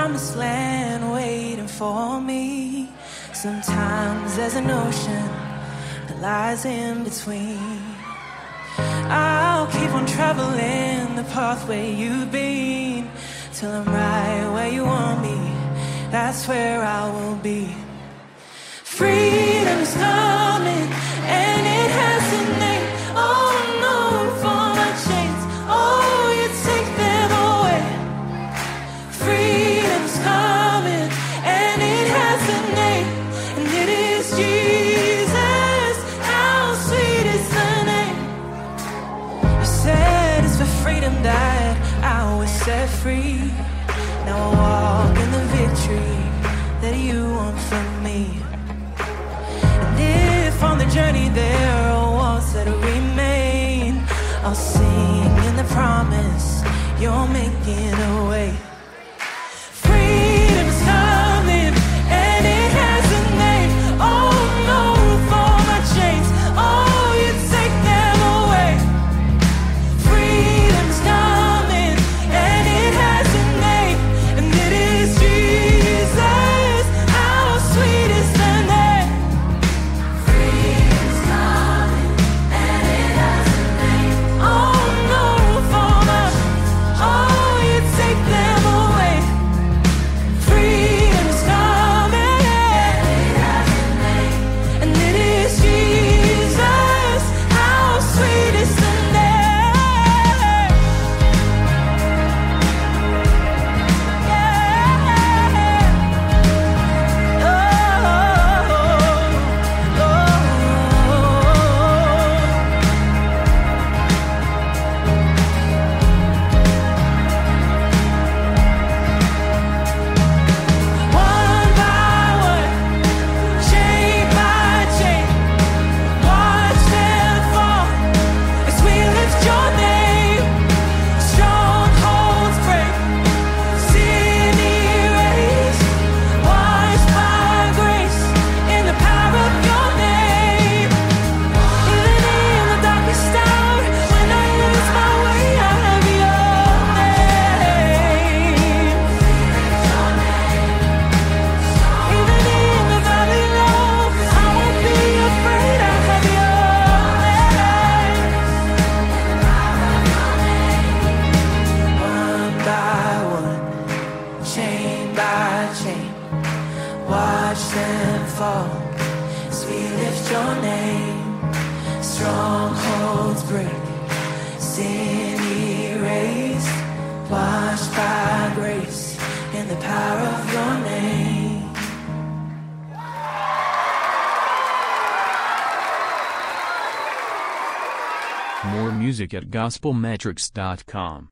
promised land waiting for me. Sometimes there's an ocean that lies in between. I'll keep on traveling the pathway you've been, till I'm right where you want me. That's where I will be. Freedom is coming, and it has a name. Oh no, for my chains, oh, you take them away. Freedom is coming, and it has a name, and it is Jesus. How sweet is the name. You said it's for freedom that I was set free. Now I walk in the victory that you want from me. If on the journey there are walls that remain, I'll sing in the promise you're making a way. Freedom is coming, and it has a name. Oh no, for my chains, oh, you take them away. Freedom is coming, and it has a name, and it is Jesus. How sweet is the name. Watch them fall as we lift your name. Strongholds break, sin erased, washed by grace in the power of your name. More music at gospelmetrics.com.